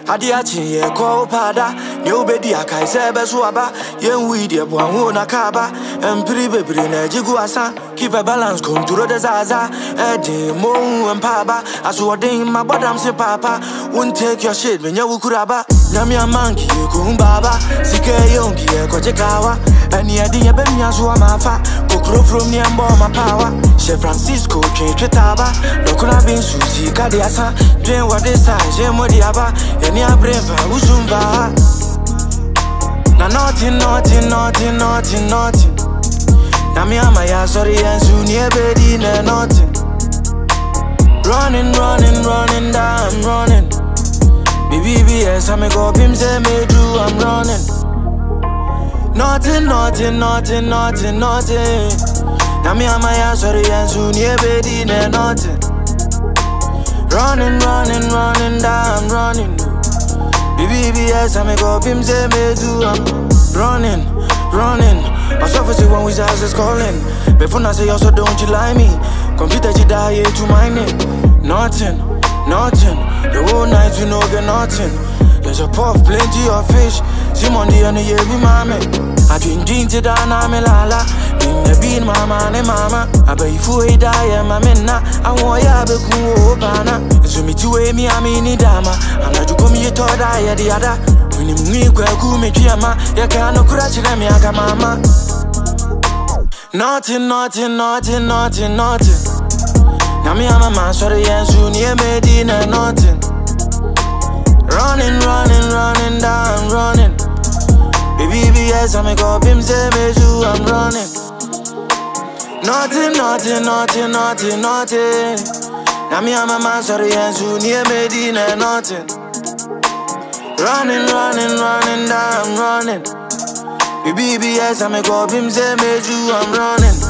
Adiachi ye ko pada New bedi akai sebe suaba Yen weed ye buangu na kaba Empiri bebri ne jigu asa Keep a balance control the zaza Edi mo empaba Aswading my bottom se papa Won't take your shit when you kuraba Nyami a monkey kumbaba Sike yongi ye ko jekawa Eni edi ye bemi aswa mafa Kokro from ni ambo ma power Chef Francisco Chetaba Lokuna bin susi kadi asa Drain what they say Jemodi aba Yeni a brain fa usumba Na nothing Na mi ama ya sorry and soon ye bedi na nothing Running down running BBBS I'm go pim say me do I'm running Nothing Na mi ama ya sorry and soon ye bedi na nothing Running down running BBBS I'm go pim say me do I'm running I suffer see when we say is calling Before I say also don't you lie me Computer you die to mine it Nothing The whole night you know get nothing There's a puff plenty of fish Simon the only year we mama I drink to down I'm a lala In the bean mama and mama I bet you for a die I'm a minna I want ya be cool bana So me to a me I'm in dama I'm not to come here to die the other When you meet Kwaku me Kiama you can't no crash them yaga mama Nothing Now me I'm a man sorry and soon you made in a nothing Running down running BBBS I'm a go pim say me do I'm running Nothing Now me I'm a man sorry and soon you made in a nothing Running down running BBBS I'm a go pim say me do I'm running